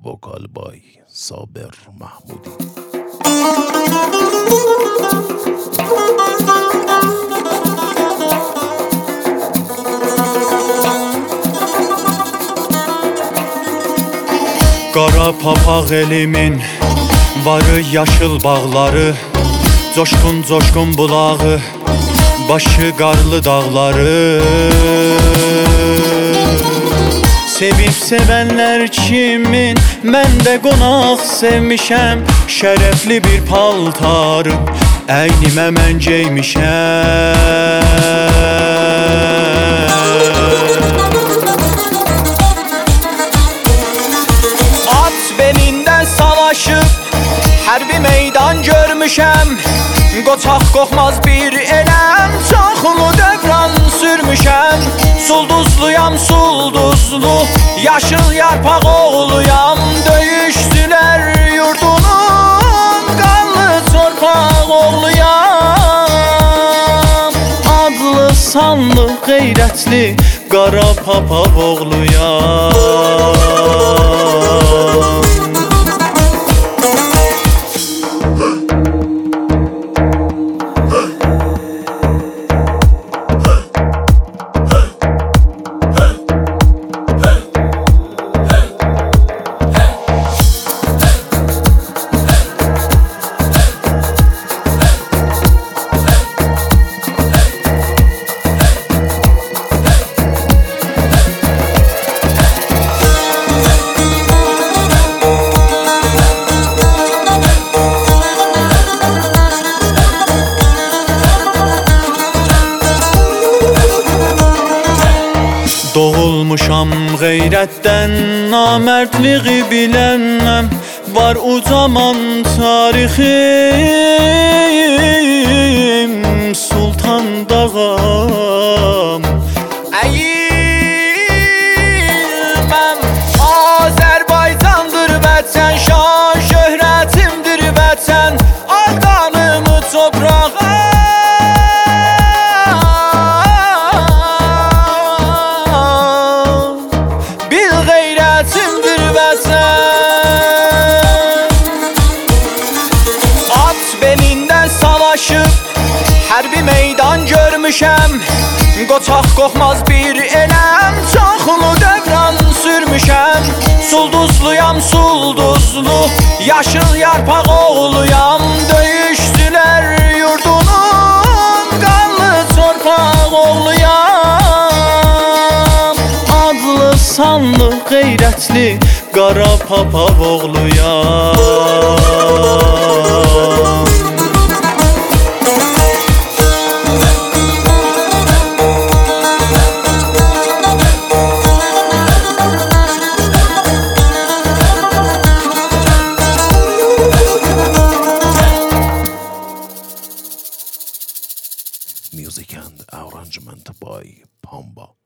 وکال بای صابر محمودی. Qara papaq elimin varı yaşıl bağları, coşkun coşkun bulağı, başı qarlı dağları. Sevib sevənlər kimin, mən də qonaq sevmişəm. Şərəfli bir paltarı əynimə mən geymişəm. At belindən savaşıb hərbi meydan görmüşəm. Qoçaq qoxmaz bir eləm, çoxlu dövran sürmüşəm. Sulduzluyam sulduzlu, yaşıl yarpaq oğluyam. Döyüşdülər yurdunun qanlı torpaq oğluyam. Adlı sanlı qeyrətli qara papaq oğluyam. Doğulmuşam qeyrətdən, namərdliği bilənməm. Var ucaman tarixim, Sultan dağam. Əyilməm, Azərbaycandır vətən, şan şöhrətimdir vətən. Al qanımı toprağa, hərbi meydan görmüşəm. Qoçaq qoxmaz bir eləm, çoxlu dövran sürmüşəm. Sulduzluyam sulduzlu, yaşıl yarpaq oğluyam. Döyüşdülər yurdunun qanlı torpaq oğluyam. Adlı sanlı qeyrətli qara papaq oğluyam. Music and arrangement by Pamba.